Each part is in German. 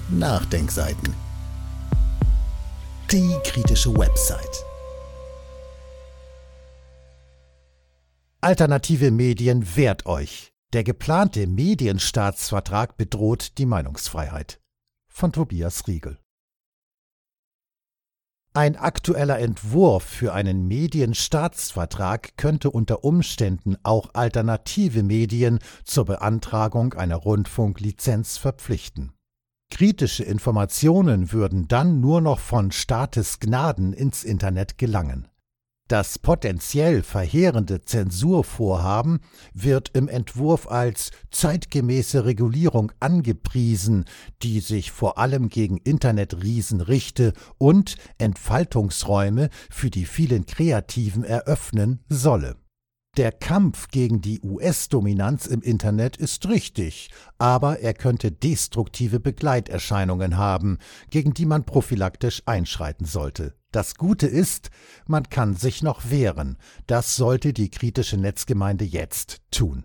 Nachdenkseiten. Die kritische Website. Alternative Medien, wehrt euch! Der geplante Medienstaatsvertrag bedroht die Meinungsfreiheit. Von Tobias Riegel. Ein aktueller Entwurf für einen Medienstaatsvertrag könnte unter Umständen auch alternative Medien zur Beantragung einer Rundfunklizenz verpflichten. Kritische Informationen würden dann nur noch von Staatesgnaden ins Internet gelangen. Das potenziell verheerende Zensurvorhaben wird im Entwurf als zeitgemäße Regulierung angepriesen, die sich vor allem gegen Internetriesen richte und Entfaltungsräume für die vielen Kreativen eröffnen solle. Der Kampf gegen die US-Dominanz im Internet ist richtig, aber er könnte destruktive Begleiterscheinungen haben, gegen die man prophylaktisch einschreiten sollte. Das Gute ist, man kann sich noch wehren. Das sollte die kritische Netzgemeinde jetzt tun.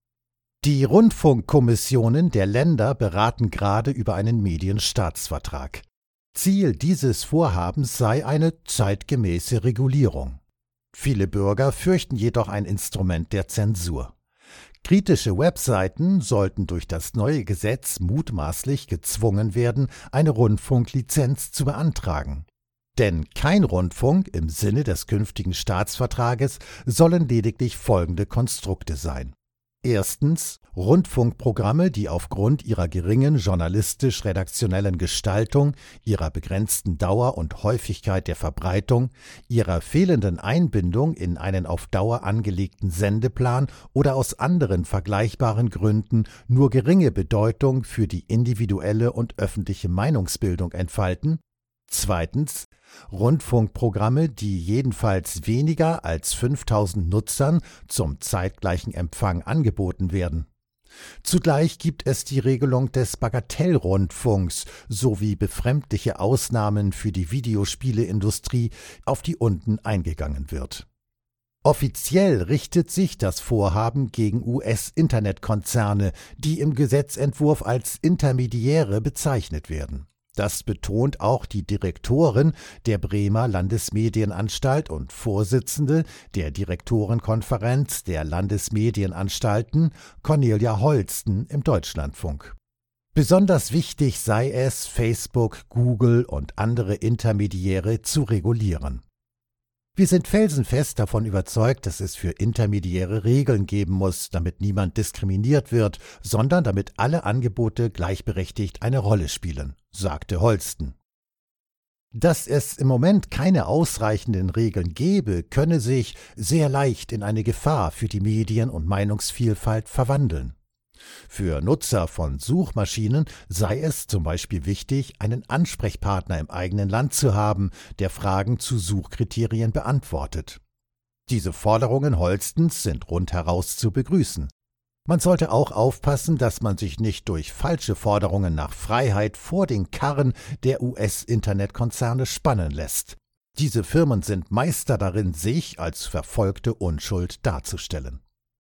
Die Rundfunkkommissionen der Länder beraten gerade über einen Medienstaatsvertrag. Ziel dieses Vorhabens sei eine zeitgemäße Regulierung. Viele Bürger fürchten jedoch ein Instrument der Zensur. Kritische Webseiten sollten durch das neue Gesetz mutmaßlich gezwungen werden, eine Rundfunklizenz zu beantragen. Denn kein Rundfunk im Sinne des künftigen Staatsvertrages sollen lediglich folgende Konstrukte sein. Erstens Rundfunkprogramme, die aufgrund ihrer geringen journalistisch-redaktionellen Gestaltung, ihrer begrenzten Dauer und Häufigkeit der Verbreitung, ihrer fehlenden Einbindung in einen auf Dauer angelegten Sendeplan oder aus anderen vergleichbaren Gründen nur geringe Bedeutung für die individuelle und öffentliche Meinungsbildung entfalten. Zweitens Rundfunkprogramme, die jedenfalls weniger als 5000 Nutzern zum zeitgleichen Empfang angeboten werden. Zugleich gibt es die Regelung des Bagatellrundfunks sowie befremdliche Ausnahmen für die Videospieleindustrie, auf die unten eingegangen wird. Offiziell richtet sich das Vorhaben gegen US-Internetkonzerne, die im Gesetzentwurf als Intermediäre bezeichnet werden. Das betont auch die Direktorin der Bremer Landesmedienanstalt und Vorsitzende der Direktorenkonferenz der Landesmedienanstalten, Cornelia Holsten, im Deutschlandfunk. Besonders wichtig sei es, Facebook, Google und andere Intermediäre zu regulieren. Wir sind felsenfest davon überzeugt, dass es für Intermediäre Regeln geben muss, damit niemand diskriminiert wird, sondern damit alle Angebote gleichberechtigt eine Rolle spielen, sagte Holsten. Dass es im Moment keine ausreichenden Regeln gebe, könne sich sehr leicht in eine Gefahr für die Medien- und Meinungsvielfalt verwandeln. Für Nutzer von Suchmaschinen sei es zum Beispiel wichtig, einen Ansprechpartner im eigenen Land zu haben, der Fragen zu Suchkriterien beantwortet. Diese Forderungen Holstens sind rundheraus zu begrüßen. Man sollte auch aufpassen, dass man sich nicht durch falsche Forderungen nach Freiheit vor den Karren der US-Internetkonzerne spannen lässt. Diese Firmen sind Meister darin, sich als verfolgte Unschuld darzustellen.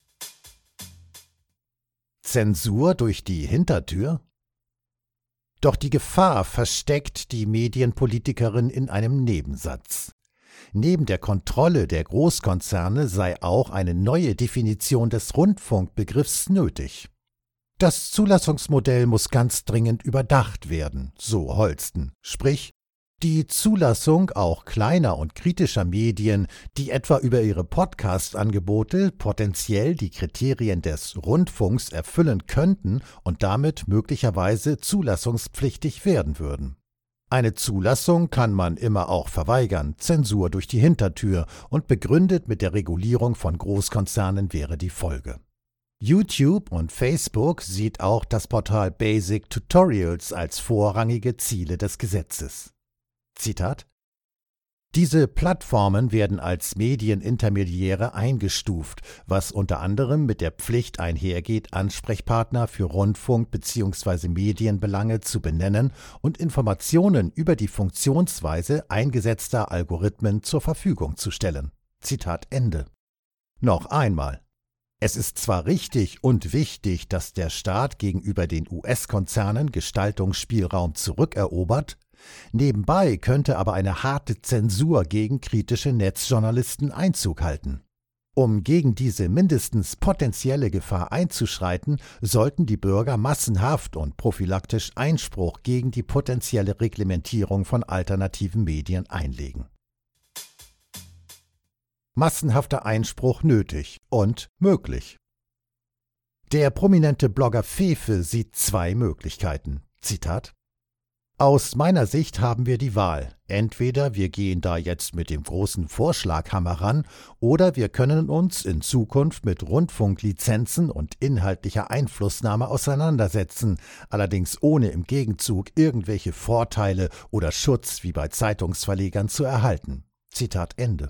Zensur durch die Hintertür? Doch die Gefahr versteckt die Medienpolitikerin in einem Nebensatz. Neben der Kontrolle der Großkonzerne sei auch eine neue Definition des Rundfunkbegriffs nötig. Das Zulassungsmodell muss ganz dringend überdacht werden, so Holsten, sprich die Zulassung auch kleiner und kritischer Medien, die etwa über ihre Podcast-Angebote potenziell die Kriterien des Rundfunks erfüllen könnten und damit möglicherweise zulassungspflichtig werden würden. Eine Zulassung kann man immer auch verweigern, Zensur durch die Hintertür, und begründet mit der Regulierung von Großkonzernen wäre die Folge. YouTube und Facebook sieht auch das Portal Basic Tutorials als vorrangige Ziele des Gesetzes. Zitat: Diese Plattformen werden als Medienintermediäre eingestuft, was unter anderem mit der Pflicht einhergeht, Ansprechpartner für Rundfunk- bzw. Medienbelange zu benennen und Informationen über die Funktionsweise eingesetzter Algorithmen zur Verfügung zu stellen. Zitat Ende. Noch einmal. Es ist zwar richtig und wichtig, dass der Staat gegenüber den US-Konzernen Gestaltungsspielraum zurückerobert, nebenbei könnte aber eine harte Zensur gegen kritische Netzjournalisten Einzug halten. Um gegen diese mindestens potenzielle Gefahr einzuschreiten, sollten die Bürger massenhaft und prophylaktisch Einspruch gegen die potenzielle Reglementierung von alternativen Medien einlegen. Massenhafter Einspruch nötig und möglich. Der prominente Blogger Fefe sieht zwei Möglichkeiten. Zitat: Aus meiner Sicht haben wir die Wahl. Entweder wir gehen da jetzt mit dem großen Vorschlaghammer ran, oder wir können uns in Zukunft mit Rundfunklizenzen und inhaltlicher Einflussnahme auseinandersetzen, allerdings ohne im Gegenzug irgendwelche Vorteile oder Schutz wie bei Zeitungsverlegern zu erhalten. Zitat Ende.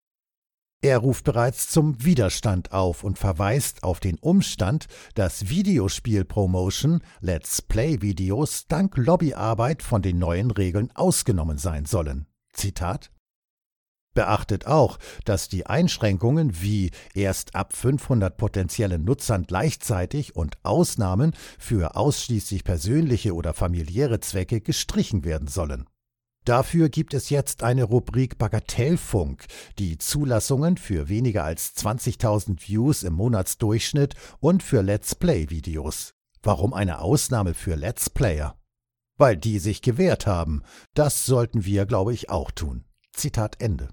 Er ruft bereits zum Widerstand auf und verweist auf den Umstand, dass Videospiel-Promotion, Let's Play-Videos dank Lobbyarbeit von den neuen Regeln ausgenommen sein sollen. Zitat: Beachtet auch, dass die Einschränkungen wie erst ab 500 potenziellen Nutzern gleichzeitig und Ausnahmen für ausschließlich persönliche oder familiäre Zwecke gestrichen werden sollen. Dafür gibt es jetzt eine Rubrik Bagatellfunk, die Zulassungen für weniger als 20.000 Views im Monatsdurchschnitt und für Let's Play-Videos. Warum eine Ausnahme für Let's Player? Weil die sich gewehrt haben. Das sollten wir, glaube ich, auch tun. Zitat Ende.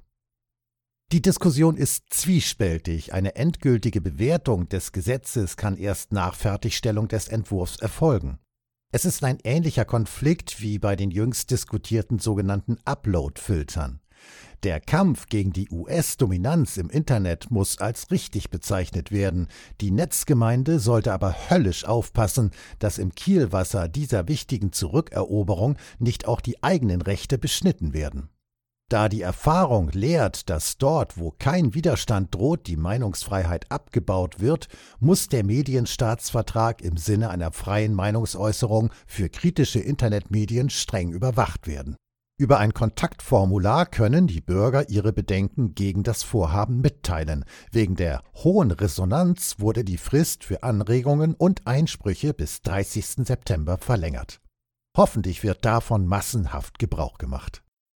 Die Diskussion ist zwiespältig. Eine endgültige Bewertung des Gesetzes kann erst nach Fertigstellung des Entwurfs erfolgen. Es ist ein ähnlicher Konflikt wie bei den jüngst diskutierten sogenannten Upload-Filtern. Der Kampf gegen die US-Dominanz im Internet muss als richtig bezeichnet werden. Die Netzgemeinde sollte aber höllisch aufpassen, dass im Kielwasser dieser wichtigen Zurückeroberung nicht auch die eigenen Rechte beschnitten werden. Da die Erfahrung lehrt, dass dort, wo kein Widerstand droht, die Meinungsfreiheit abgebaut wird, muss der Medienstaatsvertrag im Sinne einer freien Meinungsäußerung für kritische Internetmedien streng überwacht werden. Über ein Kontaktformular können die Bürger ihre Bedenken gegen das Vorhaben mitteilen. Wegen der hohen Resonanz wurde die Frist für Anregungen und Einsprüche bis 30. September verlängert. Hoffentlich wird davon massenhaft Gebrauch gemacht.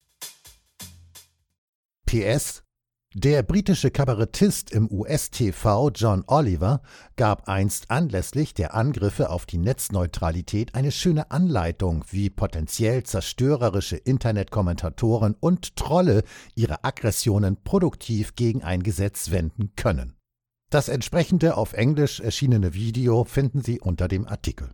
PS: Der britische Kabarettist im US-TV John Oliver gab einst anlässlich der Angriffe auf die Netzneutralität eine schöne Anleitung, wie potenziell zerstörerische Internetkommentatoren und Trolle ihre Aggressionen produktiv gegen ein Gesetz wenden können. Das entsprechende auf Englisch erschienene Video finden Sie unter dem Artikel.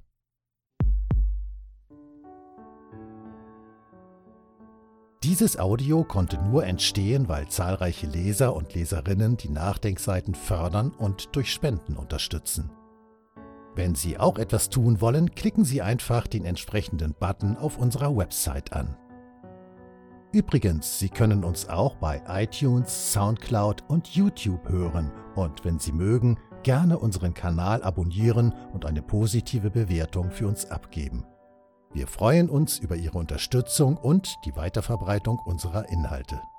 Dieses Audio konnte nur entstehen, weil zahlreiche Leser und Leserinnen die Nachdenkseiten fördern und durch Spenden unterstützen. Wenn Sie auch etwas tun wollen, klicken Sie einfach den entsprechenden Button auf unserer Website an. Übrigens, Sie können uns auch bei iTunes, Soundcloud und YouTube hören und wenn Sie mögen, gerne unseren Kanal abonnieren und eine positive Bewertung für uns abgeben. Wir freuen uns über Ihre Unterstützung und die Weiterverbreitung unserer Inhalte.